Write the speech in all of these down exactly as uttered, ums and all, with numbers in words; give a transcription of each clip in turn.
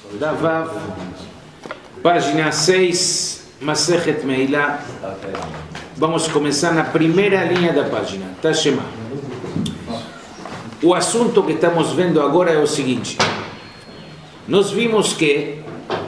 Davav, página seis, Masechet Meilá. Vamos começar na primeira linha da página, Tashema. O assunto que estamos vendo agora é o seguinte. Nós vimos que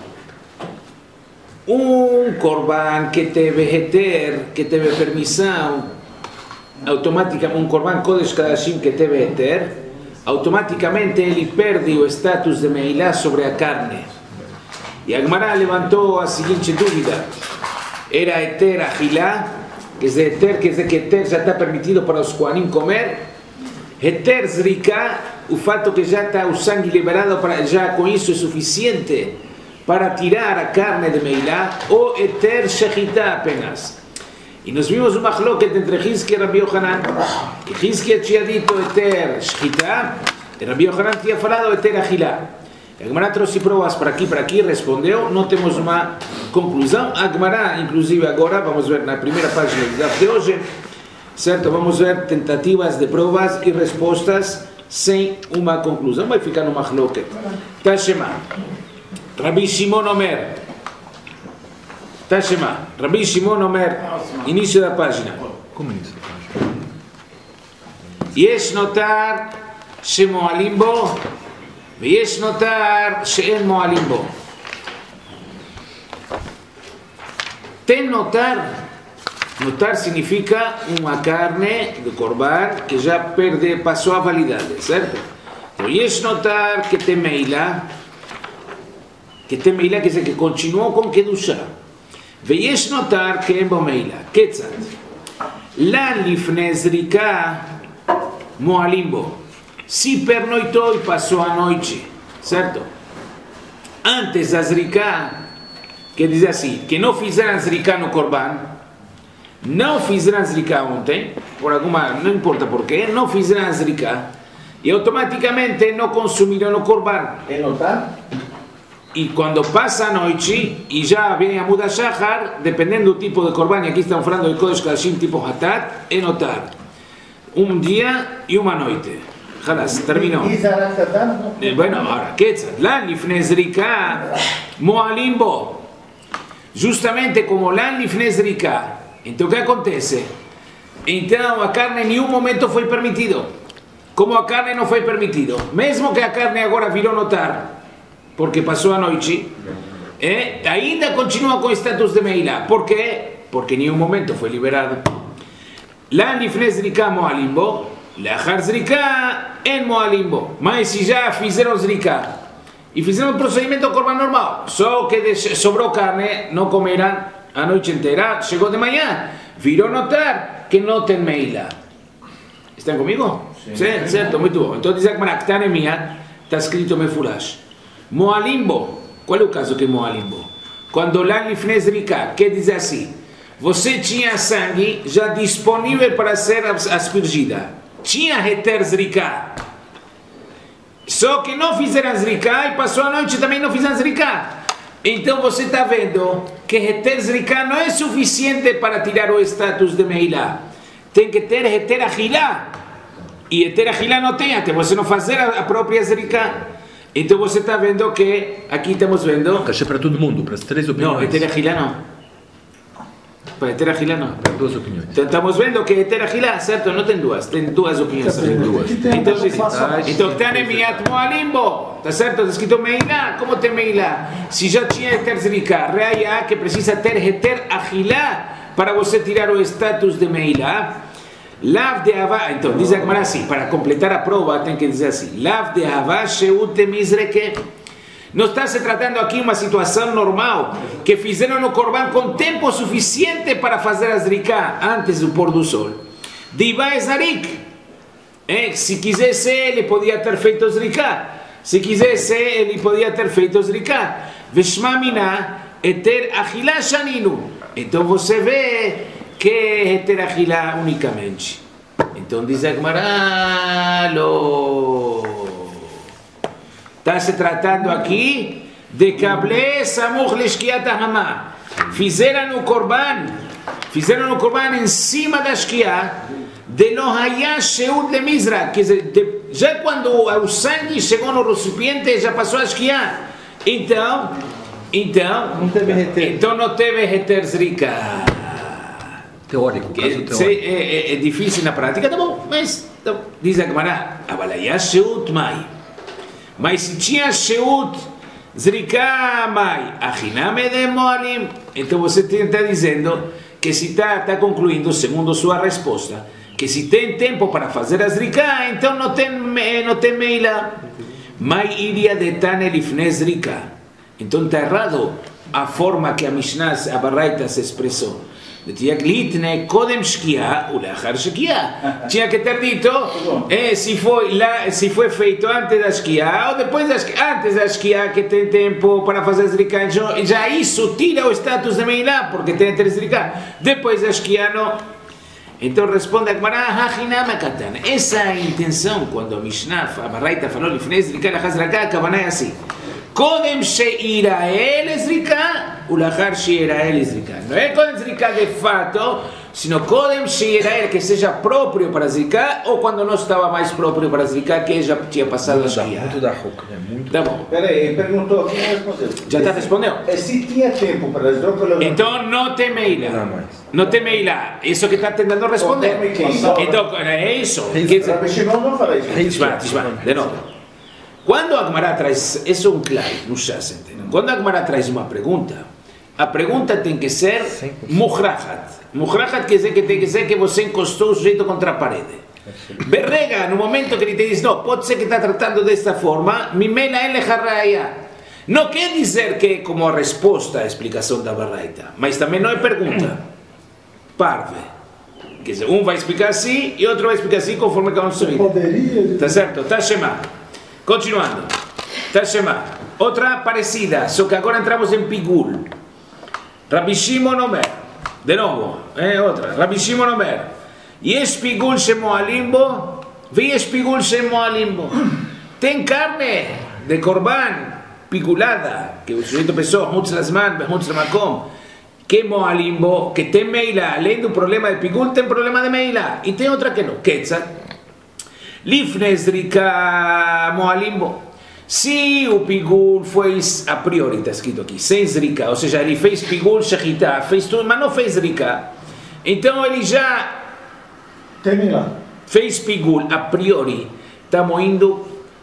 um korban que teve heter, que teve permissão, automaticamente, um korban Kodesh Kadashim que teve heter, automaticamente ele perde o status de Meilá sobre a carne. E a Gemara levantou a seguinte dúvida: era heter achilá, quer dizer, heter, quer dizer que heter já está permitido para os kohanim comer, heter zrika, o fato que já está o sangue liberado, para, já com isso é suficiente para tirar a carne de Meilá, ou heter shechita apenas. E nós vimos uma machloket entre Hizki e Rabbi Yohanan, que Hizki tinha dito heter shechita, e Rabbi Yohanan tinha falado heter achilá. A Gemara trouxe provas para aqui, para aqui, respondeu, não temos uma conclusão. A Gemara, inclusive agora, vamos ver na primeira página de hoje, certo? Vamos ver tentativas de provas e respostas sem uma conclusão. Vai ficar no machloket. Tashema. Rabbi Shimon Omer. Tashema. Rabbi Shimon Omer. Início da página. Como início da página? Yesh notar shemoalim bo ויש נותר שאין מועלים בו. Tem notar, notar significa uma carne de korban que já perde, passou a validade, certo? Então, yesh notar que tem meilá, que tem meilá quer dizer que continuou com kedushá. ויש notar que אין בו meilá. כיצד? לאן לפני זריקה מועלים בו. Se pernoitou e passou a noite, certo? Antes da zrika, quer dizer assim, que não fizeram zrika no korban, não fizeram zrika ontem, por alguma, não importa porquê, não fizeram zrika, e automaticamente não consumiram o korban. É notar? E quando passa a noite, e já vem a muda shachar, dependendo do tipo de korban, e aqui estamos falando de Kodesh Kadashim tipo hatat, é notar um dia e uma noite. خلاص terminou. Bueno, ahora, ¿qué? Lan lifnei zrika moalim bo. Justamente como lan lifnei zrika. Então o que acontece? Então a carne em nenhum momento foi permitido. Como a carne não foi permitido, mesmo que a carne agora virou notar, porque passou a noite, eh, ainda continua com status de meilá. Por quê? Porque em nenhum momento foi liberado. Lan lifnei zrika moalim bo. לאחר זריקה אין מועלים בו. Mas se já fizeram zrika e fizeram o procedimento korban normal, só que sobrou carne, não comerão a noite inteira, chegou de manhã, virou notar que não tem meilá. Estão comigo? Sim. Sim, certo, muito bom. Então diz a Gemara que está na minha, está escrito mefurash. Moalim bo. Qual é o caso que é moalim bo? Quando lá lifnei zrika, quer dizer assim, você tinha sangue já disponível para ser aspergida. Tinha heter zrika, só que não fizeram zrika e passou a noite também não fizeram zrika. Então você está vendo que heter zrika não é suficiente para tirar o status de meilá. Tem que ter heter achilá, e heter achilá não tem até você não fazer a própria zrika. Então você está vendo que aqui estamos vendo Cachê para todo mundo, para as três opiniões. não, heter achilá não. Para heter achilá não. Para duas opiniões. Então estamos vendo que heter achilá, certo? Não tem duas, tem duas opiniões. Tem duas. Então então está nemiat moalim bo, está certo? Está escrito meilá, como tem meilá? Se já tinha heter zrika, reia que precisa ter heter achilá para você tirar o status de meilá. Lav de avá, então diz a Gemara assim, para completar a prova tem que dizer assim, lav de avá sheut de mizreke. Não está se tratando aqui uma situação normal, que fizeram no korban com tempo suficiente para fazer a zrika antes do pôr do sol. Diva é zarik. Eh, se quisesse, ele podia ter feito zrika. Se quisesse, ele podia ter feito zrika. Veshma mina heter achilá shaninu. Então você vê que é heter achilá unicamente. Então diz a Gemara, lo... Está se tratando aqui de Kablé Samuch Leshkiat Hama. Fizeram o korban, fizeram o korban em cima da Shkia, de lo hayá sheut de Mizra, quer dizer, de, já quando o sangue chegou no recipiente, já passou a Shkia. Então, então, Não teve reter. então não teve reter zrika. Teórico, caso Que, teórico. se, é, é, é difícil na prática, tá bom, mas então, diz a Gemara, avalaya sheut mai. Mas se tinha sheut zrika mai, achiname de moalim. Então você está dizendo que se está tá concluindo, segundo sua resposta, que se tem tempo para fazer a zrika, então não tem, não tem meila. Mai iria de tane lifne zrika. Então está errado a forma que a Mishnah, a Baraita se expressou. Tinha que ter dito eh, se, foi lá, se foi feito antes da esquiar ou depois da esquiar. Antes da esquiar que tem tempo para fazer zrika, já isso tira o status de meilá, porque tem que ter zrika. Depois da esquiar não. Então responde a Gemara, essa é a intenção quando a Mishnah, a Baraita falou lifnei zrika lachar zrika, a kavanah é assim. קודם שיראה לזריקה ולאחר שיראה לזריקה. Não é quando zrika de fato, sino קודם שיראה, que seja próprio para zrika, ou quando não estava mais próprio para zrika, que já tinha passado a esquiar. Muito da Ruca, né? Muito. Tá bom. Peraí, ele perguntou aqui e não respondeu. Já está respondendo? É se tinha tempo para as drogas. Então não tem meila. Não mais. Não tem meila. Isso que está tentando responder. Então é isso. Quer dizer, Rabi Shimon não fala isso. Tishma, Tishma, de novo. Quando a Gemara traz, isso é um claro, no chás, entendeu? Quando a Gemara traz uma pergunta, a pergunta tem que ser muhrachat. Muhrachat quer dizer que tem que ser que você encostou o sujeito contra a parede. Berrega, no momento que ele te diz, não, pode ser que está tratando desta forma, mimela ele harraia. Não quer dizer que é como a resposta à explicação da Baraita, mas também não é pergunta. Parve. Quer dizer, um vai explicar assim e outro vai explicar assim conforme cada um se vira. Tá certo? Tá chamado. Continuando, Tashema, outra parecida, só que agora entramos em Pigul. Rabbi Shimon Omer, de novo, eh, outra, Rabbi Shimon Omer, Yesh Pigul shemoalim bo, Yesh Pigul shemoalim bo. Tem carne de korban pigulada, que o sujeito pensou, Hutz Lasman, Hutz Lamakom, que moalim bo, que tem meila, além do problema de Pigul, tem problema de meila, e tem outra que não, Ketzat. Lifne zrika moalimbo. Se o pigul foi a priori, está escrito aqui, sem zrika, ou seja, ele fez pigul, shechita, fez tudo, mas não fez zrika, então ele já Termina. fez pigul a priori. Estamos indo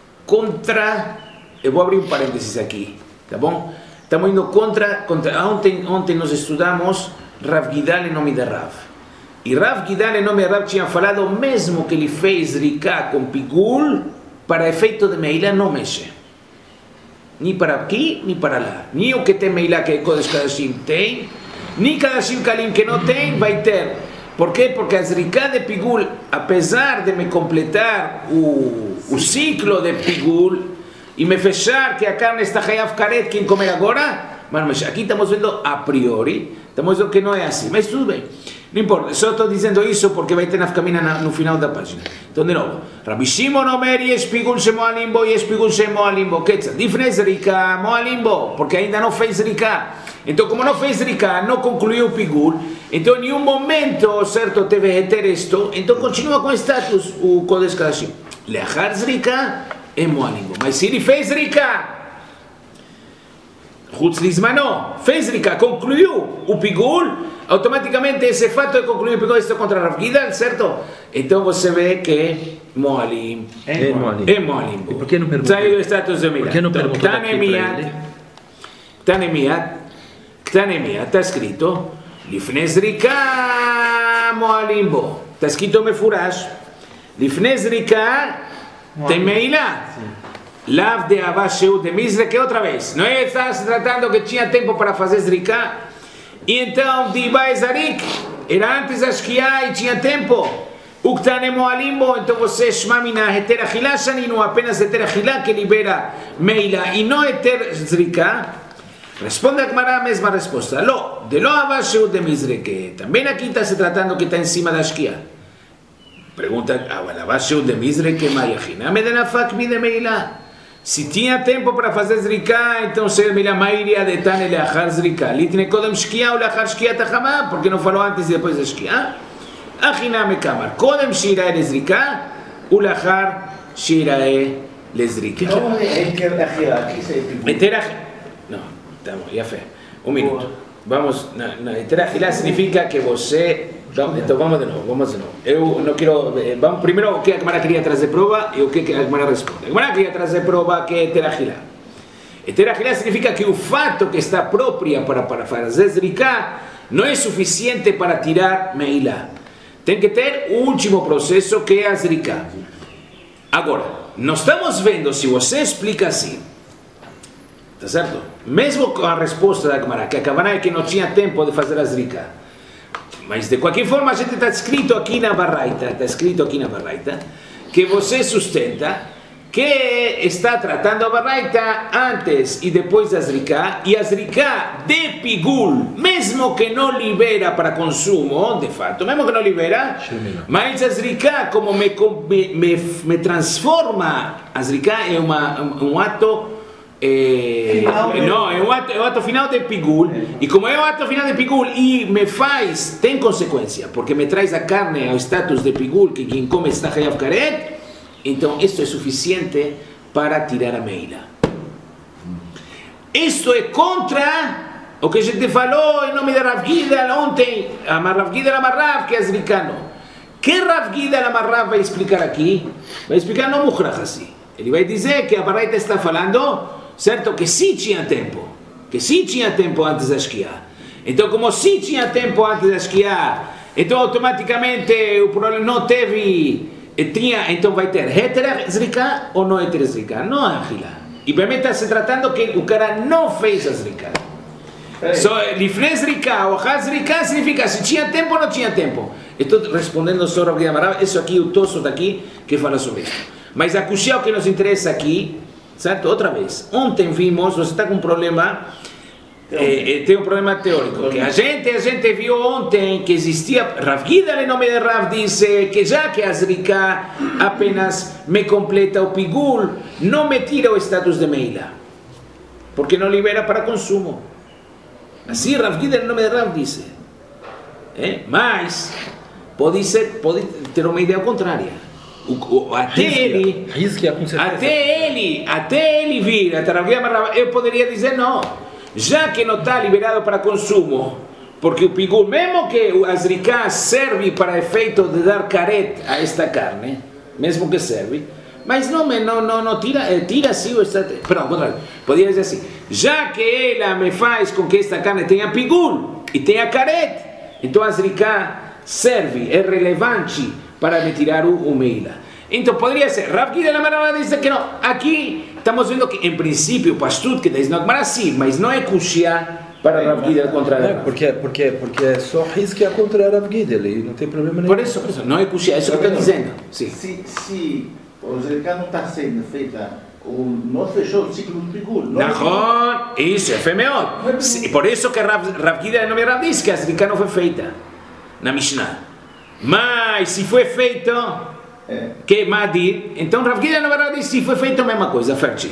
contra, eu vou abrir um parênteses aqui, tá bom? Estamos indo contra, contra ontem, ontem nós estudamos Rav Gidal em nome de Rav. E Rav Gidal, em nome de Rav, tinha falado mesmo que ele fez zrika com pigul, para efeito de meila não mexe. Nem para aqui, nem para lá. Nem o que tem meila que Kodesh Kadashim tem, nem Kadashim Kalim que não tem, vai ter. Por quê? Porque a zrika de pigul, apesar de me completar o, o ciclo de pigul, e me fechar que a carne está hayav karet, quem comer agora, mas aqui estamos vendo a priori, estamos vendo que não é assim, mas tudo bem. Não importa, só estou dizendo isso porque vai ter nafkamina no final da página. Então, de novo, Rabbi Shimon Omer, Yesh Pigul shemoalimbo, Yesh Pigul shemoalimbo, Ketza, Difne zrika moalimbo, porque ainda não fez zrika. Então, como não fez zrika, não concluiu o Pigul, então, em nenhum momento, certo, teve reter isto, então continua com o status, o Kodesh Kadashim. Leachar zrika é moalimbo, mas se ele fez zrika, Chutz Lizmano, fez zrika, concluiu o Pigul, automaticamente esse fato de concluir o Pigul está contra Rav Gidal, certo? Então você vê que Moalim É Moalim. é Moalim. E por que não perguntou? Saiu do status de Milá. Por que não perguntou daqui para ele? Tanemiat, Tanemiat, está escrito Lifnei zrika Moalim bo. Está escrito Mefurash. Lifnei zrika tem Meilá. Lav de Abasheu de Misre, que outra vez. Não é estar se tratando que tinha tempo para fazer zrika. E então, Diba Ezarik, era antes da esquiar e tinha tempo. Uktane Moalimbo, então você shmamina heter achilá shaninu, apenas heter achilá que libera meila e não heter zrika. Responde a Gemara a mesma resposta. Lo, de lo Abasheu de Misre, que também aqui está se tratando que está em cima da esquiar. Pergunta, Abasheu de Misre, que mayachina me de nafak mi de meila. Se tinha tempo para fazer zrika, então ser melhor maioria de tane leachar zrika. Litne kodem shkia ou leachar shkia tachama, porque não falou antes e depois da shkia. Achiname kamar. Kodem shirae lezrika, ou leachar shirae lezrika. Então, é que é aqui, aqui se é Pigul. Não, estamos, já fé. Um minuto. Vamos, na, na Terahilá significa que você... Então vamos de novo, vamos de novo. Eu não quero... Vamos, primeiro, o que a Gemara queria trazer prova e o que a Gemara responde. A Gemara queria trazer prova que é Terahilá. E Terahilá significa que o fato que está própria para, para fazer Zriká não é suficiente para tirar Meilá. Tem que ter o último processo que é a Zriká. Agora, nós estamos vendo, se você explica assim, tá certo? Mesmo com a resposta da Gemara, que a Gemara é que não tinha tempo de fazer a Zriká. Mas de qualquer forma, a gente está escrito aqui na Baraita, está escrito aqui na Baraita, que você sustenta que está tratando a Baraita antes e depois da Zriká, e a Zriká de Pigul, mesmo que não libera para consumo, de fato, mesmo que não libera, mas a Zriká, como me, me, me transforma, a Zriká é uma, um ato... É, não, é um ato, é um ato final de Pigul, e como é um ato final de Pigul e me faz, tem consequência, porque me traz a carne ao status de Pigul, que quem come está Hayav Karet, então isto é suficiente para tirar a Meila. Isto é contra o que a gente falou em nome de Rav Gidal ontem, a Rav Gidal Amarrav, que é Zrikano. Que Rav Gidal Amarrav vai explicar aqui? Vai explicar no Mukhrach assim. Ele vai dizer que a Baraita está falando, certo, que sim tinha tempo, que sim tinha tempo antes da Shkia. Então, como sim tinha tempo antes da Shkia, então automaticamente o problema não teve, tinha, então vai ter Heter Zriká ou não Heter Zriká? Não há Achilá. E realmente está se tratando que o cara não fez a Zriká. Só Lifnei Zriká ou Haz Zriká significa se tinha tempo ou não tinha tempo. Estou respondendo sobre o que Amarav, isso aqui, o Tosso daqui, que fala sobre isso. Mas a Kushia, o que nos interessa aqui, certo? Outra vez, ontem vimos, você está com um problema, é, é, tem um problema teórico, que a gente, a gente viu ontem que existia, Rav Gidal, em nome de Rav, disse que já que a Zriká apenas me completa o Pigul, não me tira o status de Meila, porque não libera para consumo. Assim Rav Gidal, em nome de Rav, disse. É? Mas, pode, ser, pode ter uma ideia contrária. O, o, até ele, até ele, até ele vir, até eu poderia dizer não, já que não está liberado para consumo, porque o Pigul, mesmo que a Zriká serve para efeito de dar caret a esta carne, mesmo que serve, mas não, não, não, não tira, tira sim o estado, perdão, contrário, poderia dizer assim, já que ela me faz com que esta carne tenha Pigul e tenha caret, então a Zriká serve, é relevante para me tirar o, o Meila. Então poderia ser, Rav Gidal Amarrav diz que não. Aqui estamos vendo que em princípio o Pastut que diz não, mas sim, mas não é Kushia para Rav Gidal contra Rav. Porque, porque, porque é só risco contra Rav Gidal e não tem problema nenhum. Por isso, por isso não é Kushia, é isso que eu estou dizendo. Sim. Se, se o Zriká não está sendo feita, o, não fechou o ciclo do Pigul. Não, isso é femeot. Por isso que Rav, Rav Gidal não me Rav diz que a Zriká não foi feita na Mishnah. Mas se foi feito, é. que Madir, então Rav Gidal na verdade se foi feito a mesma coisa, Ferti.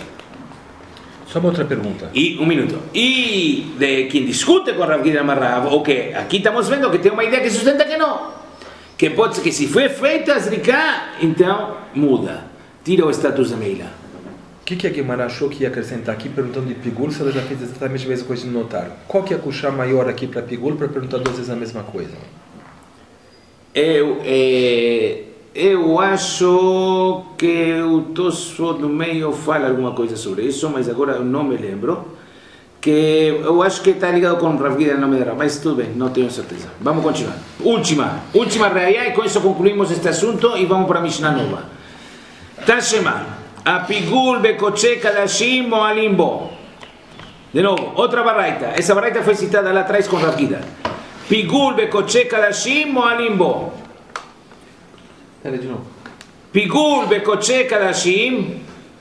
Só uma outra pergunta. E um minuto. E de quem discute com Rav Gidal Amarrav, o que aqui estamos vendo que tem uma ideia que sustenta que não, que pode ser que se foi feita a Zriká, então muda, tira o status da Meila. O que, que a Guimara achou que ia acrescentar aqui, perguntando de Pigul, se ela já fez exatamente a mesma coisa de notar? Qual que é a Kushá maior aqui para Pigul, para perguntar duas vezes a mesma coisa? Eu, é, eu acho que o Tosso no meio fala alguma coisa sobre isso, mas agora eu não me lembro. Que eu acho que está ligado com Rav Gidal, não me dará, mas tudo bem, não tenho certeza. Vamos continuar. Última, última reia, e com isso concluímos este assunto e vamos para a Mishnah nova. Tashema, a Pigul bekoche kadashim o alimbo. De novo, outra baraita. Essa baraita foi citada lá atrás com Rav Gidal. Pigul bekoche kadashim o alimbo. Pera de novo. Pigul bekoche kadashim,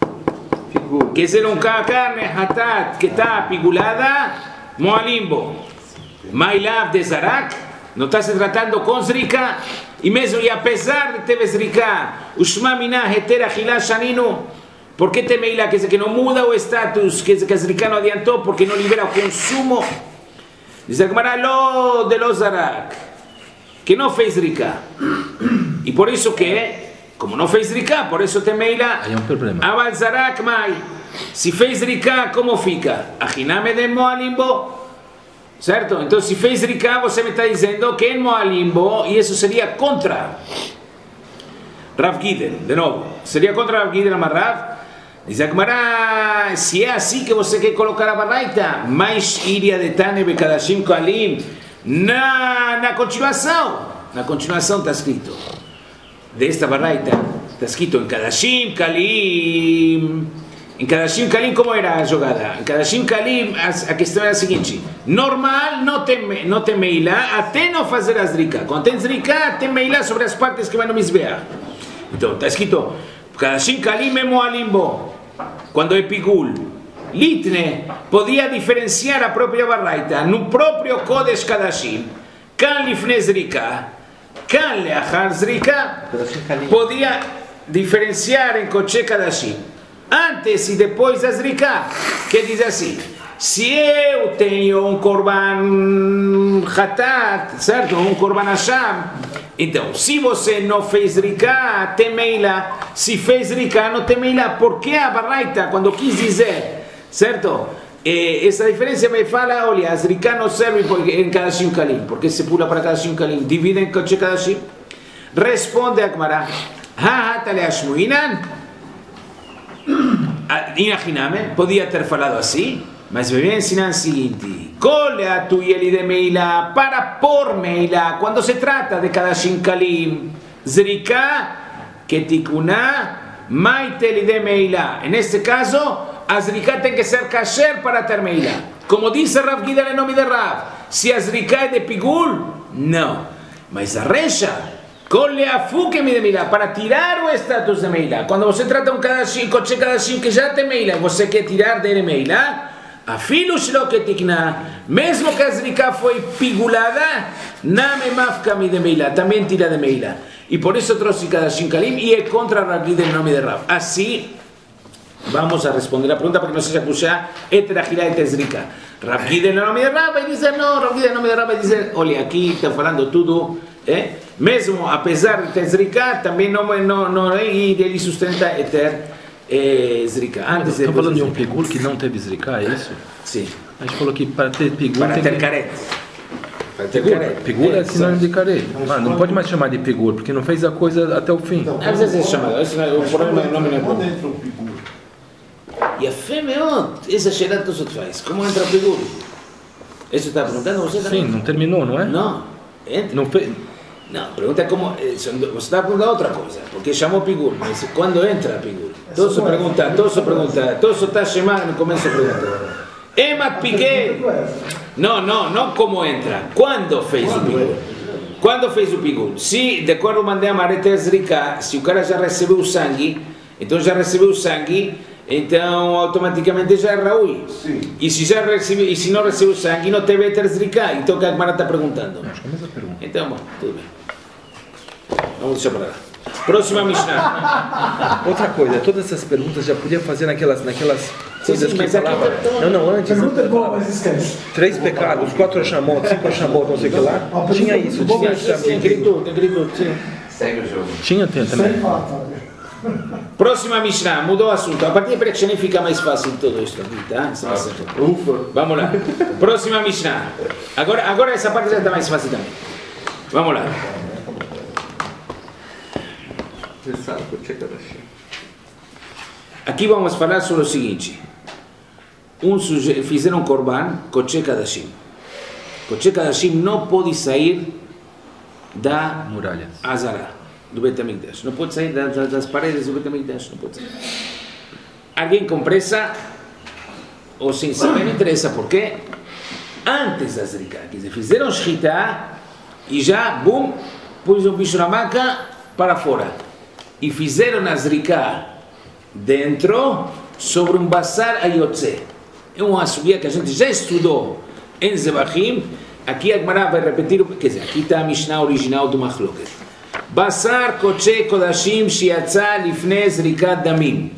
que ser um carne hatat que está pigulada, moalimbo. Mailav de Zarak, não está se tratando com Zriká, e mesmo e apesar de ter Zriká, o Shma Minah heter achilá shaninu, porque tem Meila que, que não muda o status, que, que Zriká não adiantou, porque não libera o consumo. Diz a Gemara lo de los Zarak, que não fez Zriká. E por isso que, como não fez Zriká, por isso tem Meila. Aí é um problema. Aval Zarak mai, Si fez Zrika, como fica? Ajiname de Moalimbo. Certo? Então, se fez Zrika, você me está dizendo que é Moalimbo, e isso seria contra Rav Gidel, de novo. Seria contra Rav Gidel Amarrav. Diz a Gemara, se é assim que você quer colocar a baraita, mais iria de Tane Bekadashim Kalim, na, na continuação, na continuação está escrito, desta baraita, está escrito em Kadashim Kalim, em Kadashim Kalim como era a jogada? Em Kadashim Kalim a, a questão era a seguinte, normal não tem, não tem meilá até não fazer a Zrika, quando tem Zrika tem meilá sobre as partes que vai no Mizbeach. Então está escrito, Kadashim Kalim é Moalimbo. Quando é Pigul, Litne podia diferenciar a própria baraita no próprio Kodesh Kadashim, Kan Lifne Zrika, Kan Leachar Zrika, podia diferenciar em Kodesh Kadashim, antes e depois da Zrika, que diz assim, se eu tenho um Korban Hatat, certo? Um Korban Hasham, então, se você não fez Zrika, tem meilá. Se fez Zrika, não tem meilá. Por que a baraita, quando quis dizer, certo? Eh, essa diferença me fala, olha, a Zrika não serve em Kadashim Kalim. Porque se pula para Kadashim Kalim, divide em Kodesh Kadashim. Responde a Gemara, ha ha shmuinan. Imaginame, podia ter falado assim, mas me vem ensinar o seguinte. Colea tu yeli de meila, para por meila, quando se trata de Kadashim Kalim, Zrika, Ketikuna, Maiteli de meila. En este caso, a Zrika tem que ser kasher para ter meila. Como dice Rav Gidel em nome de Rav, se a Zrika é de Pigul, não. Mas a Resha, colea fuke de meila, para tirar o status de meila. Quando você trata um Kadashim, Kodesh Kadashim que já tem meila, você quer tirar dele meila, Afilu shelo ketikna, mesmo que a Zrika foi pigulada, name mafka mi de meila, também tira de meila. E por isso trouxe Kadashim Kalim e é contra Rav Gidel em nome de Rav. Assim, vamos a responder a pergunta para que não seja puxar eteragirá et Zrika. Rav Gidel em nome de Rav vai dizer não, Rav Gidel em nome de Rav vai dizer, olha, aqui está falando tudo, eh? Mesmo apesar de ter Zrika, também não, não, não é, e ele sustenta eter. É, Zrika. Antes Estamos falando de um Pigul que não teve Zrika, é isso? Sim. A gente falou que para ter Pigul para tem ter que... caret. Para ter Pigul, caret. Pigul é sinônimo de caret. Ah, não pode mais chamar de Pigul, porque não fez a coisa até o fim. Às vezes é chamado. O problema é o nome não é bom. E a fêmea, essa cheirada que você faz, como entra o Pigul? Isso está perguntando você também? Sim, não terminou, não é? Não. Entra. Não fez... Não, pergunta como. Você está perguntando outra coisa, porque chamou Pigul, mas quando entra Pigul? Todos se perguntam, todos se perguntam, todos se está chamando no começo pergunta. Emat Piquet? Não, não, não como entra. Quando fez o Pigul? Quando fez o Pigul? Se, de acordo com o mandei a Mareta Zrika, se o cara já recebeu o sangue, então já recebeu o sangue, então automaticamente já é Raui. Sim. E se já recebeu, e se não recebeu o sangue, não teve ter Zrika. Então o que a Mareta está perguntando? Acho que é a mesma pergunta. Então, bom, tudo bem. Vamos deixar para lá. Próxima Mishnah. Outra coisa, todas essas perguntas já podia fazer naquelas, naquelas coisas sim, que mas falava. aqui tá... Não, não, antes. Pergunta é boa, mas esquece. Três pecados, quatro achamot, cinco achamot, não sei o que lá. Tinha isso, tinha isso. Tem tudo, tem tudo, sim. Segue o jogo. Tinha, tem também. Próxima Mishnah, mudou o assunto. A partir de Perekshanim fica mais fácil tudo isso aqui, tá? Ufa. Vamos lá. Próxima Mishnah. Agora, agora essa parte já está mais fácil também. Vamos lá. Aqui vamos falar sobre o seguinte. Um suje... Fizeram um korban, Kodesh Kadashim. Kodesh Kadashim não pode sair da muralha, Azara, do Bet HaMikdash. Não pode sair das, das paredes do Bet HaMikdash. Não pode sair. Alguém com pressa ou sem saber, não interessa por quê. Antes da Zrika, quer dizer, fizeram Shchita e já, bum, pôs o bicho na maca para fora. E fizeram a Zrika dentro sobre um Basar Ayotze. É uma subida que a gente já estudou em Zebachim. Aqui a Gemara vai repetir, quer dizer, aqui está a Mishnah original do Machloket. Basar Kodesh Kodashim Shiatza Lifnei Zrikat Damim.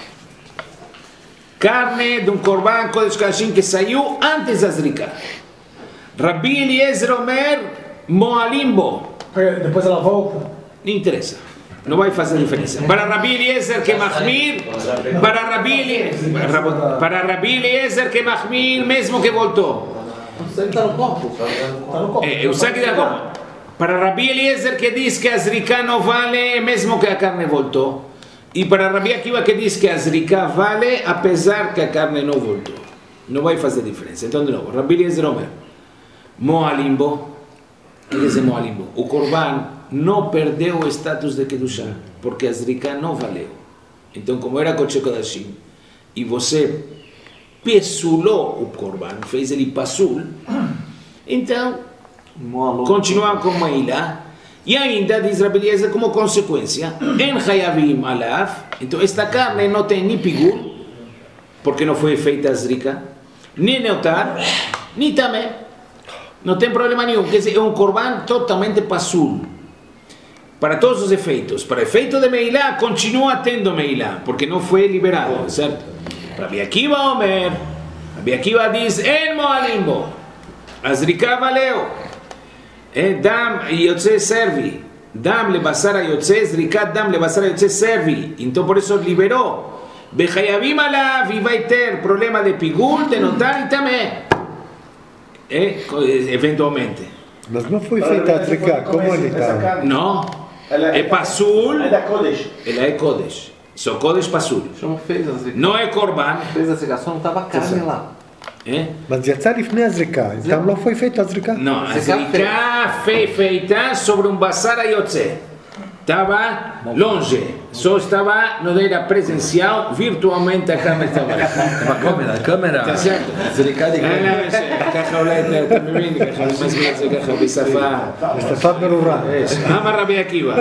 Carne de um Korban Kodesh Kodashim que saiu antes da Zrika. Rabbi Eliezer Omer Moalimbo. Depois ela volta? Não interessa. não vai fazer diferença. Para Rabi Eliezer que Mahmir, para Rabi Eliezer, para Rabi Eliezer que Mahmir, mesmo que voltou. O sangue está no copo. Está no copo. É, o sangue da copa. Para Rabi Eliezer que diz que a zrika não vale, mesmo que a carne voltou. E para Rabi Akiva que diz que a zrika vale, apesar que a carne não voltou. Não vai fazer diferença. Então, de novo, Rabi Eliezer Omer, Moalimbo, o que quer dizer Moalimbo? O Corban não perdeu o status de Kedushá, porque a zrika não valeu. Então, como era Kodesh Kodashim, e você pesulou o Corban, fez ele pasul, então, continua com Meilá, e ainda, diz Rabi Eliezer, como consequência, En Hayavim Alav, então esta carne não tem nem pigul, porque não foi feita a zrika, nem neotar, nem também. Não tem problema nenhum, quer dizer, é um corban totalmente pasul. Para todos os efeitos. Para efeito de Meilá, continua tendo Meilá, porque não foi liberado, certo? Rabi Akiva Omer, Rabi Akiva diz, En Moalimbo, a zrika valeu. É dam yotze servi. Dam lebasar yotze, zrikat dam lebasar yotze servi. Então por isso liberou. Bechayavim alav, e vai ter problema de pigul, de notar e também. É, eventualmente. Mas não foi feita a zrika, como ele está? Não. É pasul. É da Kodesh. Ela é Kodesh. Só Kodesh pasul. Não fez a zrika. Não é Corban. Fez a zrika, só não estava carne lá. É? Mas já está לפני הזריקה, então não foi feita a zrika? Não, a zrika foi feita sobre um basar ayotze. Estava longe, só estava, não era presencial, virtualmente a câmera estava lá. A câmera, a câmera. Está certo? Zrika de câmera. ככה אולי אתה מבין, ככה אני מסביר את זה ככה בשפה. בשפה ברורה. אמר רבי עקיבא.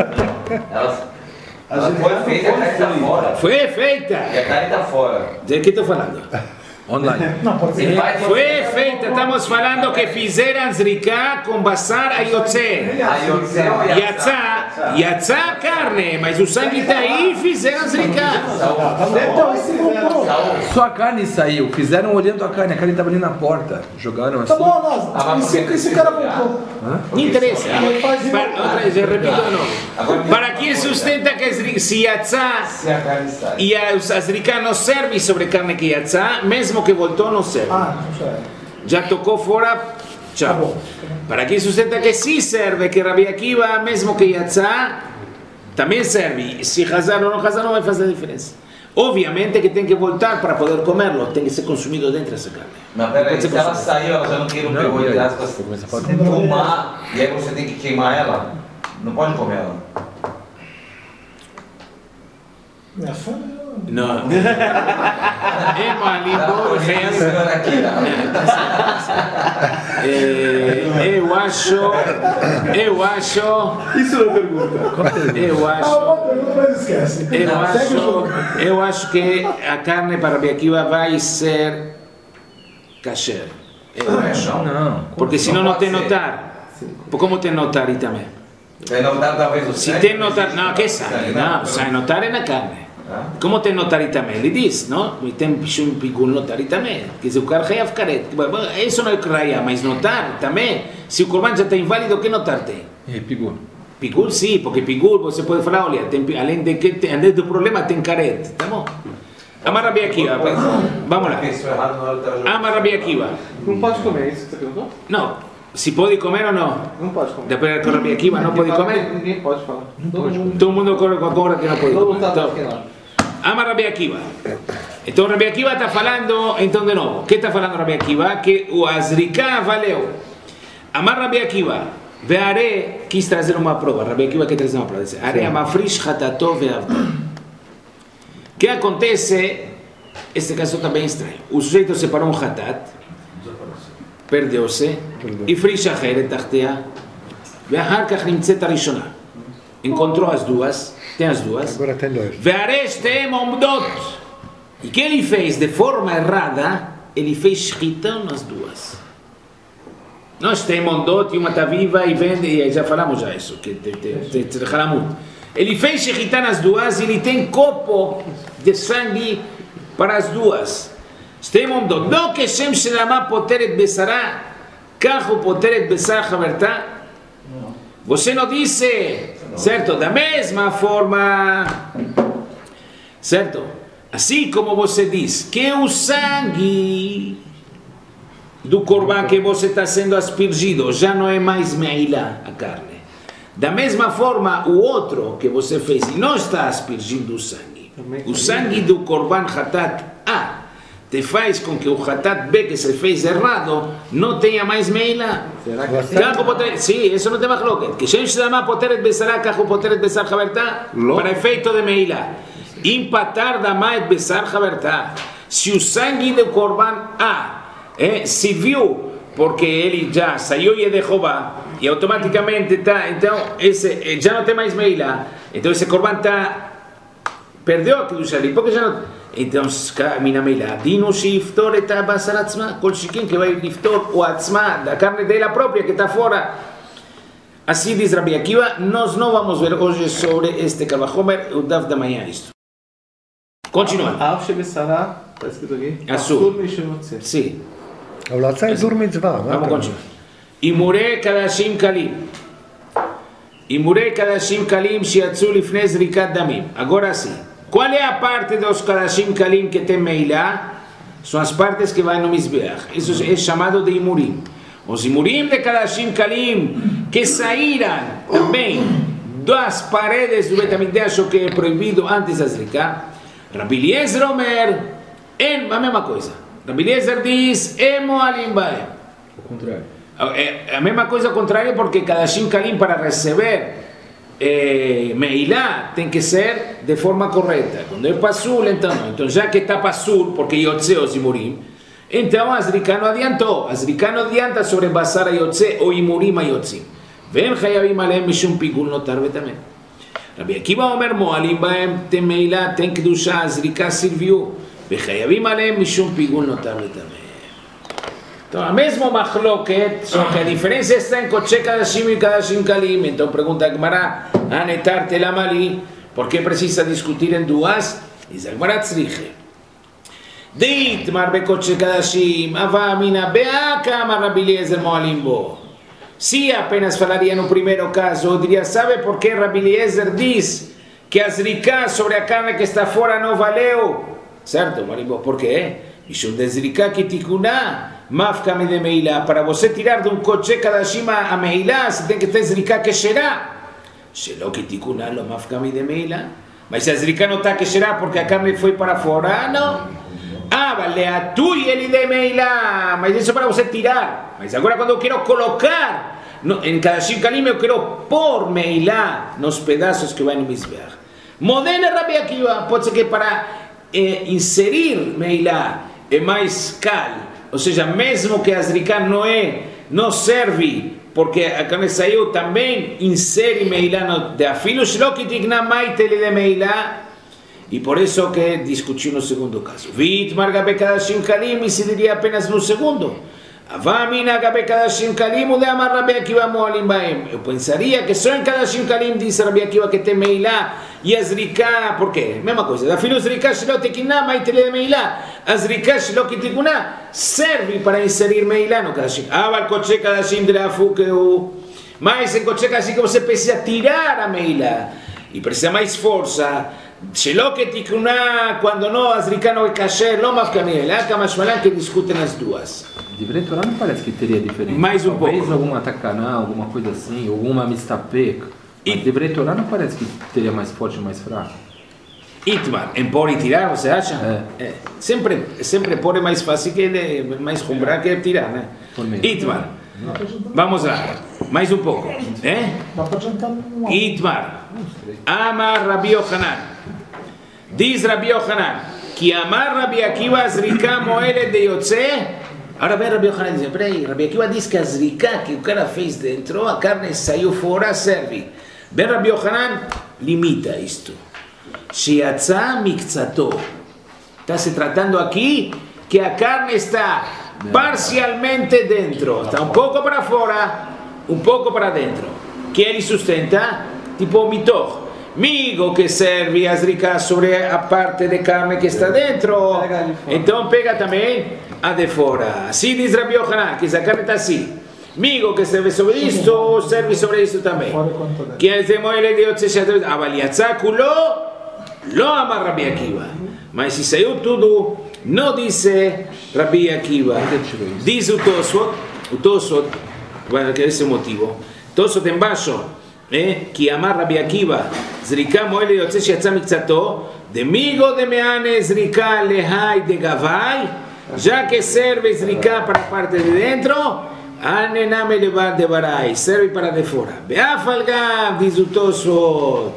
Ela foi feita, a carne está fora. Foi feita. E a carne está fora. De que estou falando? Online. Se vai Foi feita, estamos falando que fizeram zrika com basar ayotze. Aí eu sei, Yatzá, yatzá carne, mas o sangue está aí e fizeram zrika. Só a carne saiu. Fizeram olhando a carne. A carne estava ali na porta. Jogaram assim. Tá bom, nós. E se esse cara voltou? Não interessa. Para, outra vez, eu repito de novo. Para quem sustenta que se yatzá se a carne sai. e a zrika não serve sobre carne que yatzá, mesmo que voltou não serve. Ah, não sei. Já tocou fora, tchau. Para quem sustenta que sim serve, que Rabi Akiva, mesmo que yatzá, também serve. Se Hazar ou não Hazar, não vai fazer diferença. Obviamente que tem que voltar para poder comerlo, tem que ser consumido dentro dessa carne. Mas peraí, se ela saiu, ela já não queira um pegou entre aspas, fumar, e aí você tem que queimar ela, não pode comer ela. Minha fome. Não. É malimbo, é, eu acho, eu acho, Isso não pergunta. eu Ah, acho, uma pergunta, mas esquece. eu Segue o acho, jogo. eu acho que a carne para Rabi Akiva vai ser kasher. Eu acho. Não. Porque senão não pode tem ser. notar. Como tem notar aí também? Tem notar talvez o Se sangue, tem notar, não, que sangue? Não, sai notar é na carne. Como tem notari também? Ele diz, não? E tem um pigul notari também. Quer dizer, o cara reia caret. Isso não é raia, mas notar também. Se o corban já está inválido, que notar tem? E pigou. Pigul sim, porque pigul você pode falar, olha, tem, além de que tem, além do problema tem caret, tá bom? Amar Rabi Akiva, vamos lá. Isso errado na hora de trazer. Amar Rabi Akiva. Não pode comer, é isso que você perguntou? Não, se pode comer ou não? Não pode comer. Depois do Rabi Akiva, não pode comer? Ninguém pode falar. Todo mundo Todo mundo concorda que não pode todo mundo comer. está Então, aqui lá. ama Rabi Akiva. Então Rabi Akiva está falando, então de novo, o que está falando Rabi Akiva? Que o azrika valeu. Amar Rabi Akiva, veare, quis trazer uma prova, Rabi Akiva quer trazer uma prova, diz, are amafrish hatato veavta. O que acontece, este caso também é estranho, o sujeito separou um hatat, perdeu-se, e frish acheret tachtea, veahar kach nimtzet arishona. Encontrou as duas, tem as duas. Agora tem dois. Ve'arestem omdot. E que ele fez de forma errada, ele fez shchita nas duas. Nós temos omdot e uma está viva e vende, e já falamos já isso, que te halamut. Ele fez shchita nas duas e ele tem copo de sangue para as duas. Stem omdot. Não que Shem Shelama poteret besará, kachu poteret besar chavertá. Você não disse Certo? Da mesma forma, certo? Assim como você diz que o sangue do corban que você está sendo aspergido já não é mais meila a carne. Da mesma forma, o outro que você fez e não está aspergindo o sangue. O sangue do corban hatat A te faz com que o hatat B que se fez errado não tenha mais meila. Será que Sim, isso não tem machloket. Que Shem Shadama poteret besará, kahu poteret besar havertá, para efeito de meila. Empatar dama et besar havertá. Se o sangue do corban A eh, se viu porque ele já saiu e de Jeová e automaticamente está, então esse já não tem mais meila, então esse corban está perdeu aquilo ali, porque já não. Então, mina meila, dino shiftor eta basar atzma, kol shikin que vai liftor o atzma da carne dela própria que está fora. Assim diz Rabi Akiva. Nós não vamos ver hoje sobre este Kavahomer, o Daf da manhã isto. Continuando. Av shebesará, está escrito aqui. Asur. Asur. Sim. אבל לא יצא איזור מצווה. Vamos continuar. Imure kadashim kalim. Imure kadashim kalim shiatzu lifnei zrikat damim. Agora sim. Qual é a parte dos kadashim kalim que tem meilá? São as partes que vai no Mizbeach. Isso é chamado de imurim. Os imurim de kadashim kalim que saíram também das paredes do Bet HaMikdash, o que é proibido antes da zrika. Rabbi Eliezer Omer, é a mesma coisa. Rabbi Eliezer diz, emo alim baem. O contrário. É a mesma coisa contrária, porque kadashim kalim para receber Eh, meilá tem que ser de forma correta. Quando é pasul, então, então já que está pasul, porque yotze os imurim, então a zrika não adiantou. A zrika não adianta sobre basar a yotze ou imurim a yotzim. Vem chayavim alem mishum pigul notar também. Rabbi Akiva Omer moalim baem tem meilá, tem kedushá, a zrika serviu. Vechayavim alem mishum pigul notar também. Então, a mesma machloket, só que a diferença está em Koche Kadashim e Kadashim Kalim. Então, pergunta a Gemara, Anetar Telamali, por que precisa discutir em duas? Diz a Gemara Tzriche. Deit Marbe Koche Kadashim, Avamina Beaka Rabbi Eliezer Moalimbo. Se apenas falaria no primeiro caso, eu diria, sabe por que Rabbi Eliezer diz que a zrika sobre a carne que está fora não valeu? Certo, Moalimbo, por quê? Mishum de zrika kitikuná. Mafkami de meilá. Para você tirar de um coche kadashim a meilá, você tem que ter zrika que será. Shelo que tikuna lo mafkami de meilá. Mas a zrika não está que será porque a carne foi para fora, não. Ah, vale a tu e ele de meilá. Mas isso é para você tirar. Mas agora quando eu quero colocar no, em kadashim kalim, eu quero pôr meilá nos pedaços que vai no Mizbeach. Modelo Rabbi Akiva, pode ser que para eh, inserir meilá é mais cal. Ou seja, mesmo que a zrika não é, não serve, porque a carne saiu, também insere meilá de afilo, shelo que tigna maitele de meilá, e por isso que discutiu no segundo caso. Vit margabe kadashim kalim, e se diria apenas no segundo. Avamina gabe kadashim kalim, o de amar Rabbi Akiva moalim baem. Eu pensaria que só em kadashim kalim diz Rabbi Akiva que tem meilá, e a zrika, por quê? Mesma coisa, de afilo zrika shelo tigna maitele de meilá. A zrika shelo que tigna serve para inserir meilá no kadashim. Aval koche kadashim de la fukeu. Mas em koche kadashim que você precisa tirar a meilá e precisa mais força. Shelo que tikuna, quando não a zrika não é kasher, não mafkami meilá, kamashmalan que discutem as duas. De Torá não parece que teria diferença. Mais um Talvez pouco. alguma tacaná, alguma coisa assim, alguma mistapek. E de Torá não parece que teria mais forte ou mais fraco. Itmar, em pôr e tirar, você acha? É. É. Sempre, sempre pôr é mais fácil que de, mais comprar que tirar, né? Por mesmo. Itmar, vamos lá, mais um pouco. É? Dá para jantar um Itmar, Amar Rabi Yochanan, diz Rabi Yochanan, que Amar Rabi Akiva zrika moelet de yotze. Agora vem Rabi Yochanan e diz, peraí, Rabi Akiva diz que a zrika que o cara fez dentro, a carne saiu fora, serve. Vem Rabi Yochanan, limita isto. Shiatza mikzato. Está se tratando aqui que a carne está parcialmente dentro, está um pouco para fora, um pouco para dentro. Que ele sustenta, tipo mitoch. Migo que serve a zrika sobre a parte de carne que está dentro, então pega também a de fora. Assim diz Rabi Yochanan, que essa carne está assim. Migo que serve sobre isso, serve sobre isso também. Que é Moele de Otzeshat, Avaliatzakulo, lo ama Rabi Akiva. Mas se saiu tudo, não disse Rabi Akiva. Diz o Tosfot, o Tosfot, que esse é o motivo. Tosfot embaixo, eh, que ama Rabi Akiva, Zrika Moele de Otzeshat Mikzato, de Migo de Meane Zrika Lehai de Gavai, já que serve Zrika para a parte de dentro, Anename levar de Barai, serve para de fora. Beafalgav, diz o Tosfot.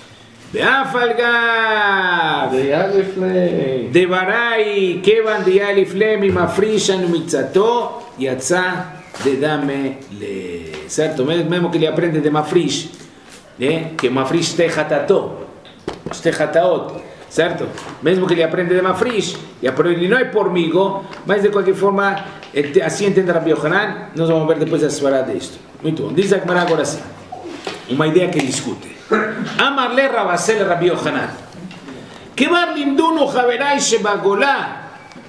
Beafalgav. De Barai, Kevan de Aliflem, Mafrisha, Numitzato, Yatza, de Dame le. Certo? Mesmo que ele aprende de Mafrish, né? Que Mafrish te hatato, te hataot. Certo? Mesmo que ele aprende de Mafrish, e ele não é pormigo, mas de qualquer forma, assim entende Rabi Yohanan, nós vamos ver depois a separada disto. Muito bom. Diz a Gemara agora sim. Uma ideia que discute. Amarle Rabasel Rabi Yohanan. Que bar limduno Haverai Shebagolá.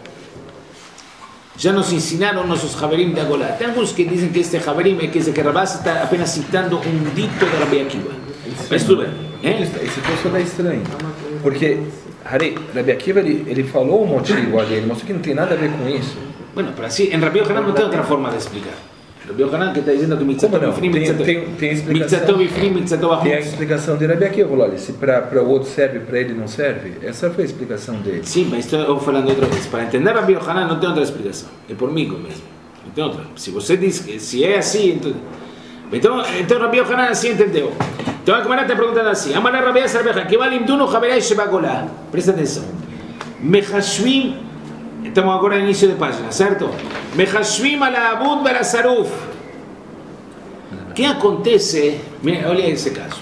Já nos ensinaram nossos Haverim de Agolá. Tem alguns que dizem que este Haverim é que, que Rabas está apenas citando um dito de Rabi Akiva. Mas tudo bem. É? Esse texto é estranho. Porque Rabi Akiva ele, ele falou o motivo ali, ele mostrou que não tem nada a ver com isso. Bueno, pero así, en Rabi Yohanan no tem outra forma de explicar. Rabi Yohanan que está dizendo que Mitzato Bifrim, Mitzato Bifrim, Mitzato Bahut. Tem a explicação de Rabi Akiva, olha, se para o outro serve, para ele não serve. Essa foi a explicação dele. Sim, mas estou falando outra vez. Para entender Rabi Yohanan não tem outra explicação. É por mim mesmo. Não tem outra. Se você diz que se é assim, então... Então, então Rabi Yohanan assim entendeu. Então a Gemara está perguntando assim. Amar Rabi Yohanan, que vale imduno Haverai Shebagolá. Presta atenção. Mechashvim, estamos agora no início de página, certo? Mechashvim ala abud bela saruf. O que acontece? Olha esse caso.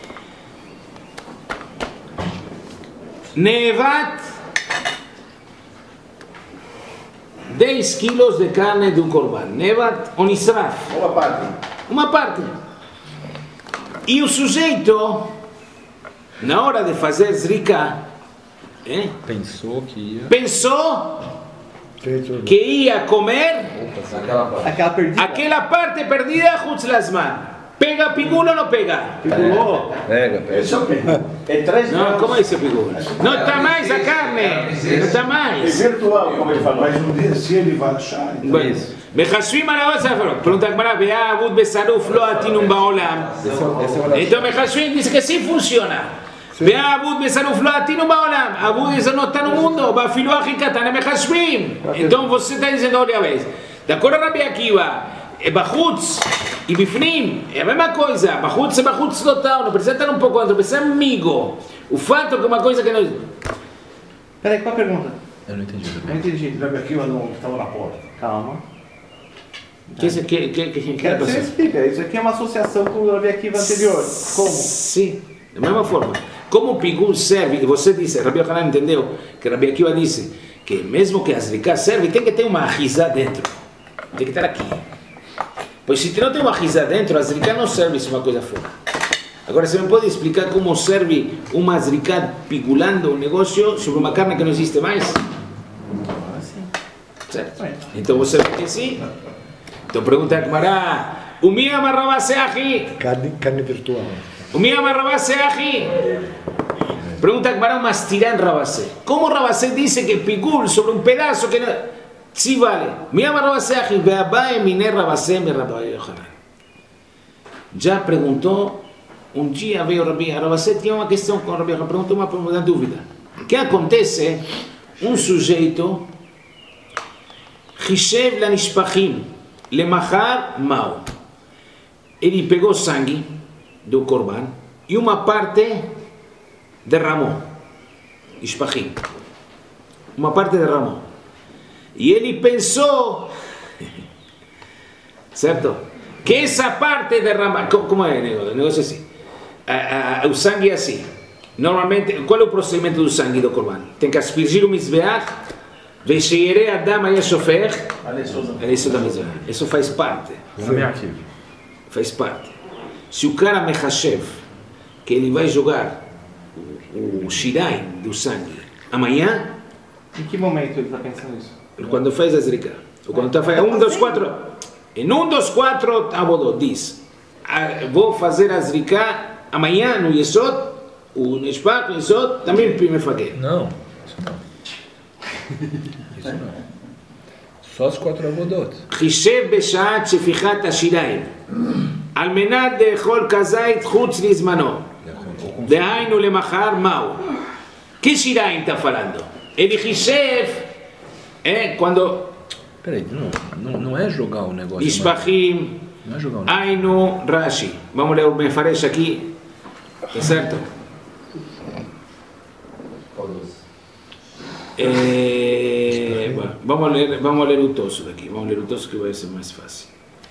Nevat dez quilos de carne de um corban. Nevat onisraf. Uma parte. Uma parte. E o sujeito, na hora de fazer zrika, eh, Pensou que ia. pensou que ia comer Aquela perdida. aquela parte perdida, Chutz Lasman. Pega pigula ou não pega? Pegou. Pega, pega. Isso é três Não, graus. como é esse pigula? Não está mais a carne. Não está É mais. virtual, como ele falou. Mas um dia se ele vai achar, então. Bueno, Mechashvim ala Saruf. Pergunta a Gemara, Be'a abud besaruf lo atinum ba'olam. Então Mechashvim diz que sim funciona. Be'a abud besaruf lo atinum ba'olam. Abud isso não está no mundo. Ba'filu achikatan é Mechashvim. Então você está dizendo outra vez. De acordo com Rabi Akiva, é Bachutz e Bifnim é a mesma coisa. Bachutz é Bachutz total. Não precisa estar um pouco antes, precisa amigo. O fato é que é uma coisa que não... Peraí, qual a pergunta? Eu não entendi. Eu não entendi. Rabi Akiva não estava na porta. Calma. Que, que, que, que, que, Quero que você explica. Isso aqui é uma associação com o Rabi Akiva anterior. Como? Sim, da mesma forma. Como o pigul serve, e você disse, Rabi Yohanan entendeu, que Rabi Akiva disse que mesmo que a zrika serve, tem que ter uma rizá dentro. Tem que estar aqui. Pois se não tem uma rizá dentro, a zrika não serve se uma coisa fora. Agora, você me pode explicar como serve uma zrika pigulando um negócio sobre uma carne que não existe mais? Certo? Então você vê que sim. Então pergunta a Gemara, o minha marrabase aqui. Carne, carne virtual. O minha marrabase aqui. Pergunta a Gemara, mas tiran rabase. Como rabase dice que pigul sobre um pedaço que não... Sí vale. Minha marrabase aqui. Beabae mine rabase me Rabi Yohanan. Já perguntou, um dia veio Rabi Rabase, tinha uma questão com Rabi Yohanan, perguntou uma, uma dúvida. O que acontece? Um sujeito, Hishev lanishpachim, lemachar mau. Ele pegou sangue do corban e uma parte derramou. Ishpachim. Uma parte derramou. E ele pensou, certo? Que essa parte derramada, como é o negócio? O negócio é assim. A, a, o sangue é assim. Normalmente, qual é o procedimento do sangue do corban? Tem que aspergir o mizbeach, vesheyere adam ayashofer, isso da mizbeach. Isso faz parte. Faz parte. Se o cara mechashev, que ele vai jogar o, o shirai do sangue amanhã, Em que momento ele está pensando isso? quando faz a zrika, ou quando está fazendo um dos quatro, Em um dos quatro Avodot diz, vou fazer a Zrika amanhã no Yesod, o Nishpak, no Yesod, também me fazer. Não, isso não. Isso não. Só os quatro Avodot. חישב בשעת שפיכת השיריים, על מנת לאכול כזית חוץ לזמנו. דהיינו למחר מהו? Que שיריים está falando? Ele חישב, é, quando... Peraí, não, não, não é jogar o negócio. Ishbachim, não é jogar o negócio. Ainu, Rashi. Vamos ler o Mefaresh aqui, tá certo? É, vamos ler, vamos ler o Tosso daqui, vamos ler o Tosso que vai ser mais fácil.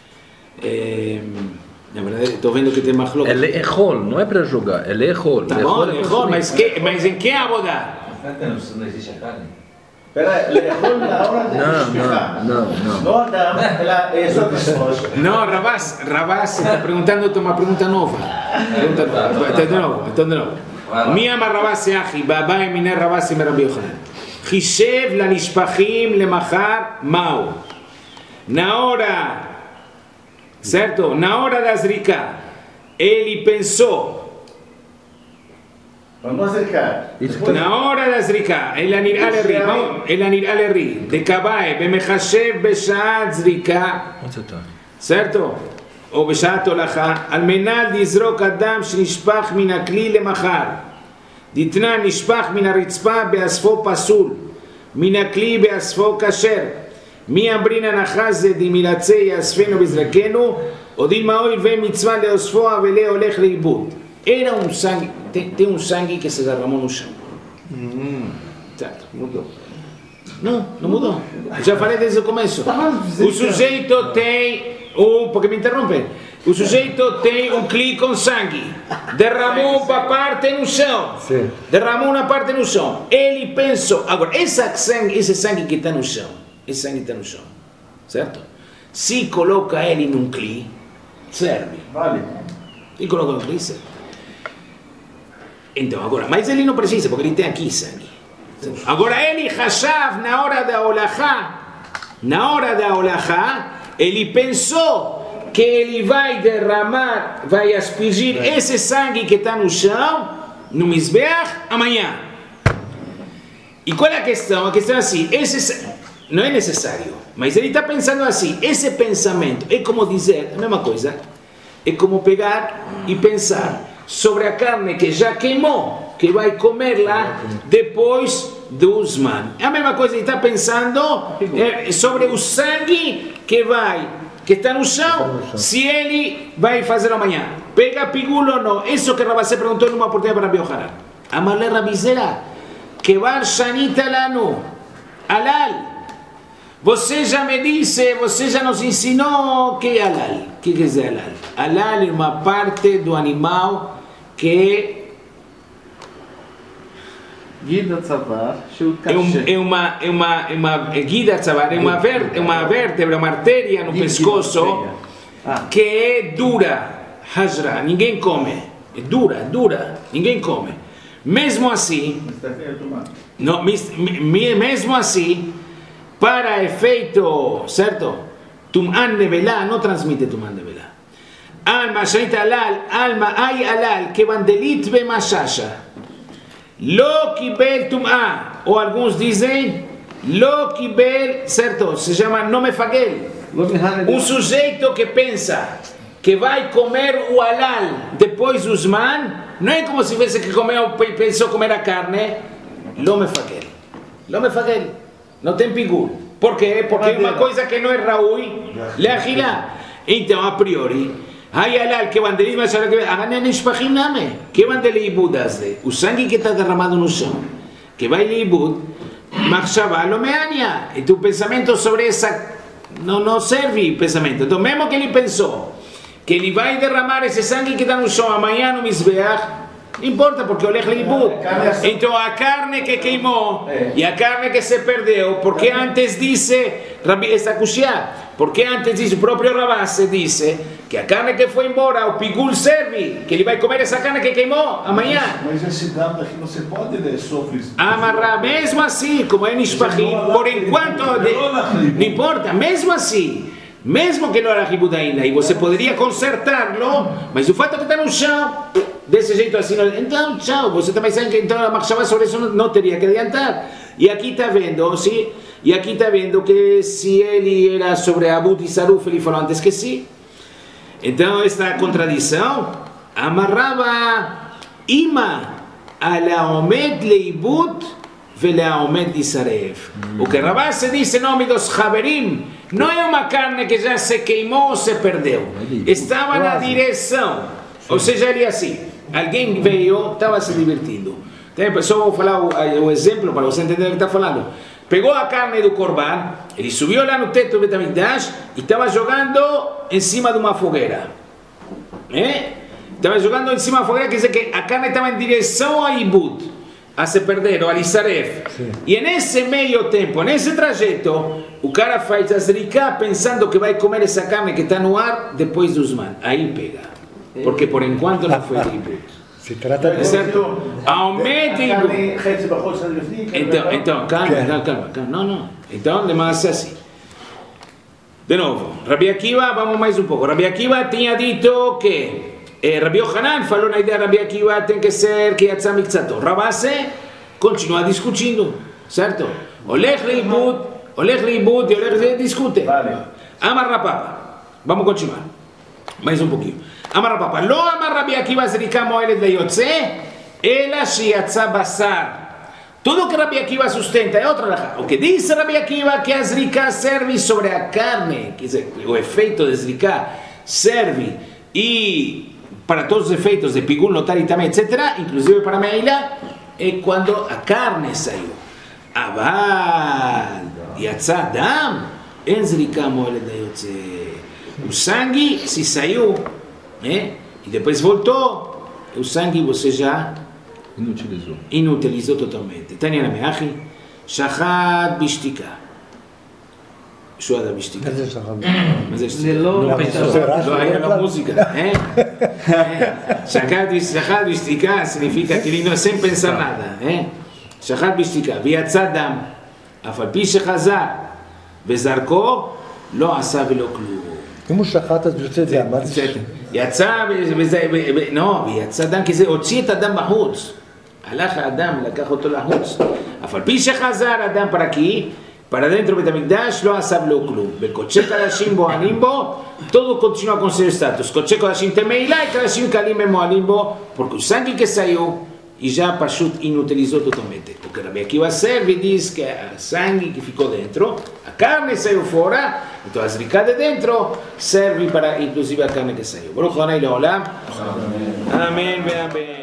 É, na verdade, estou vendo que tem mais louco. É leechol, não é para jogar, é leechol. Tá bom, leechol, mas, que, mas em que abodá? Não existe a carne? Espera, leechol na hora de Não, não, não, não. Não, não, é outra coisa. Não, Rabás, Rabás está perguntando uma pergunta nova. Pergunta nova. Então de novo, então de novo. Mi ama Rabás Seachi, Baba Emine Rabás e Rabbi Yochanan. חישב לנשפכים למחר מהו? Na hora, certo? Na hora da Zrika, ele pensou. Vamos acercar. Na hora da Zrika, ele anirá a rir, ele anirá a rir. De Kabae, במחשב בשעת זריקה, certo? או בשעת הולכה, על מנת לזרוק אדם שנשפך מן הכלי למחר. דתנן נשפך מן הרצפה באספו פסול, מן הכלי באספו כשר. מי אמרין הנחה זה דמילצי יאספנו בזרקנו, או דילמה הואיל ומצווה לאוספו ולא הולך לאיבוד. Era um sangue, tem, tem um sangue que se derramou no chão. Hum. Certo. Mudou. Não, não mudou. Já falei desde o começo. O sujeito tem um, porque me interrompem. O sujeito tem um cli com sangue, derramou uma parte no chão, Sim. derramou uma parte no chão, ele pensou, agora, essa sangue, esse sangue que está no chão, esse sangue está no chão, certo? Se coloca ele num cli, serve. Vale. E coloca no cli, serve. Então, agora, mas ele não precisa, porque ele tem aqui sangue. Agora, ele, Hashav, na hora da olachá, na hora da olachá, ele pensou que ele vai derramar, vai aspergir é. esse sangue que está no chão, no Mizbeach, amanhã. E qual é a questão? A questão é assim, esse, não é necessário, mas ele está pensando assim, esse pensamento é como dizer, a mesma coisa, é como pegar e pensar sobre a carne que já queimou, que vai comer lá depois do Usman. É a mesma coisa, ele está pensando é, sobre o sangue que vai que está no chão, se ele vai fazer amanhã. Pega pigula ou não? Isso que Rabasé perguntou numa oportunidade para Rabbi Yochanan. Amarle Rabizera, que var shanita lanu, halal. Você já me disse, você já nos ensinou que é halal. O que quer dizer halal? Halal é uma parte do animal que Guida Tzavar, é, um, é uma é uma é uma guida Tzavar, é uma ver, é uma vértebra, uma artéria no pescoço que é dura, hajra, ninguém come, é dura, dura, ninguém come. Mesmo assim, não, mesmo assim, para efeito, certo? Tum'an nevelá não transmite tum'an nevelá. Alma shanit halal, alma ay halal, que vandelit be mashasha. Lo kibel tum'a, ou alguns dizem lo kibel, certo, se chama nome fagel. Um sujeito que pensa que vai comer o halal depois do Zman, não é como se fosse que comeu, pensou comer a carne, lo me fagel. Lo me fagel, não tem pigul. Por quê? Porque é uma coisa que não é raui, le agilá. Então, a priori, hay halal que vandelit mas que hagan en nishpachim name que vandeli ibud hace o sangue que está derramado no chão que vai li ibud machshava lo meania e tu pensamento sobre essa não não serve pensamento. Então mesmo que ele pensou que ele vai derramar esse sangue que está no chão amanhã no Mizbeach, não importa porque olhei li ibud. Então a carne que queimou e a carne que se perdeu, porque antes disse Rabbi esta kushia, porque antes disse o próprio Rabasé disse que a carne que foi embora, o pigul serve, que ele vai comer essa carne que queimou amanhã. Mas esse dado aqui você pode ler sofrer. Amarrar, mesmo assim, como é nishpachim, por enquanto, de, não importa, mesmo assim, mesmo que não era ribud ainda, e você poderia consertá-lo, mas o fato que está no chão, desse jeito assim, então tchau, você também sabe que então a machshava sobre isso não, não teria que adiantar. E aqui está vendo, sim, e aqui está vendo que se ele era sobre Abud e Saruf, ele falou antes que sim. Então esta contradição amarrava ima ala omed leibut vela omed lisaref. O que Rabase disse em nome dos Haverim, não é uma carne que já se queimou, se perdeu. Estava na direção. Ou seja, ele assim, alguém veio, estava se divertindo. Então, só vou falar o, o exemplo para você entender o que está falando. Pegou a carne do Corban, ele subiu lá no teto do Bet HaMikdash e estava jogando em cima de uma fogueira. É? Estava jogando em cima da fogueira, quer dizer que a carne estava em direção a Ibud, a se perder, ou a Lisaref. E nesse meio tempo, nesse trajeto, o cara faz a zrika pensando que vai comer essa carne que está no ar depois do Zman. Aí pega. Porque por enquanto não foi Ibud. Se trata de... Certo? Aumenta Ibud. Então, então, calma, calma, calma, calma. Não, não. Então, demais assim. De novo, Rabbi Akiva, vamos mais um pouco. Rabbi Akiva tinha dito que eh, Rabbi Yohanan falou na ideia de Rabbi Akiva tem que ser que yatzah mikzato. Rabase continua discutindo, certo? Olech leibud, olech leibud e olech leibud discute. Amar Rapapa. Vamos continuar. Mais um pouquinho. Amar Rapapa. Lo amar Rabbi Akiva zrika moelet leyotze, ela shiyatzah basar. Tudo que Rabbi Akiva sustenta é outra alahá. O que diz Rabbi Akiva que a zrika serve sobre a carne, quer dizer, o efeito de zrika serve e para todos os efeitos de pigul, notar e também, etcétera, inclusive para Meila, é quando a carne saiu. Aval, yatzah dam, en zrika moelet leyotze. O sangue se saiu, né? E depois voltou, o sangue você já Inutilizou. Inutilizou totalmente. Tânia Nameachi, Shachat Bishtika. Shuada Bishtika. איזה שחר? מה זה זה לא שתיקה? לא היה לו música. Shachat Bishtika significa que ele não sem pensar nada. Shachat Bishtika. ויצא דם. אף על פי שחזר וזרקו, לא עשה ולא כלום. אם הוא שחט אז יוצא דם, מה זה? יצא, לא, ויצא דם כי זה הוציא את הדם בחוץ. הלך האדם, לקח אותו לחוץ. אף על פי שחזר אדם פרקי, para dentro do Bet HaMikdash, לא עשה ולא כלום. בקודשי קדשים בועלים בו, todo continua com seu status. קודשי קדשים תמעילה, קדשים קלים הם מועלים בו, porque o sangue que saiu, e já Pashut inutilizou totalmente. O que Rabbi Akiva serve diz que a sangue que ficou dentro, a carne saiu fora, então a zrika de dentro serve para inclusive a carne que saiu. Baruch Adonai Leolam. Amém, amém.